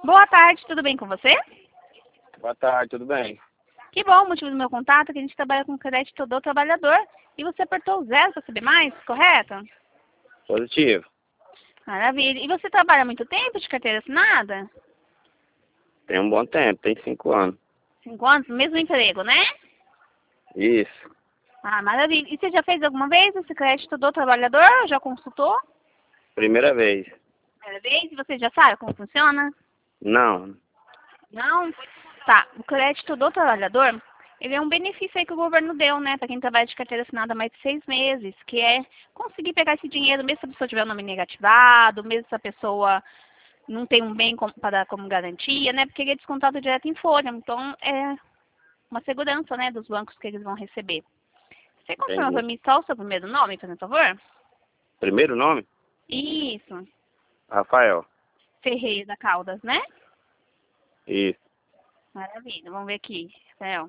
Boa tarde, tudo bem com você? Boa tarde, tudo bem? Que bom, o motivo do meu contato é que a gente trabalha com crédito do trabalhador e você apertou o 0 para saber mais, correto? Positivo. Maravilha. E você trabalha há muito tempo de carteira assinada? Tem um bom tempo, tem 5 anos. 5 anos, mesmo emprego, né? Isso. Ah, maravilha. E você já fez alguma vez esse crédito do trabalhador? Já consultou? Primeira vez. Primeira vez? E você já sabe como funciona? Não. Não? Tá. O crédito do trabalhador, ele é um benefício aí que o governo deu, né? Para quem trabalha de carteira assinada há mais de 6 meses, que é conseguir pegar esse dinheiro, mesmo se a pessoa tiver o nome negativado, mesmo se a pessoa não tem um bem para dar como garantia, né? Porque ele é descontado direto em folha. Então, é uma segurança, né, dos bancos que eles vão receber. Você confirma para Entendi. mim só o seu primeiro nome, por favor? Primeiro nome? Isso. Rafael. Ferreira Caldas, né? Isso. Maravilha. Vamos ver aqui, Rafael.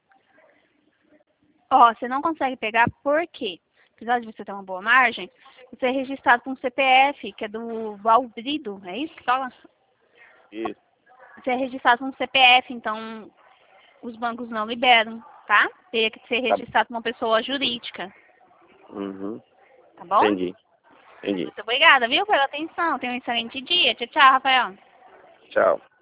Ó, você não consegue pegar por quê? Apesar de você ter uma boa margem, você é registrado com um CPF, que é do Valbrido, é isso que fala? Isso. Você é registrado com um CPF, então os bancos não liberam, tá? Teria que ser Tá. registrado com uma pessoa jurídica, Uhum. tá bom? Entendi. Entendi. Muito obrigada, viu, pela atenção. Tenha um excelente dia. Tchau, tchau, Rafael. Tchau.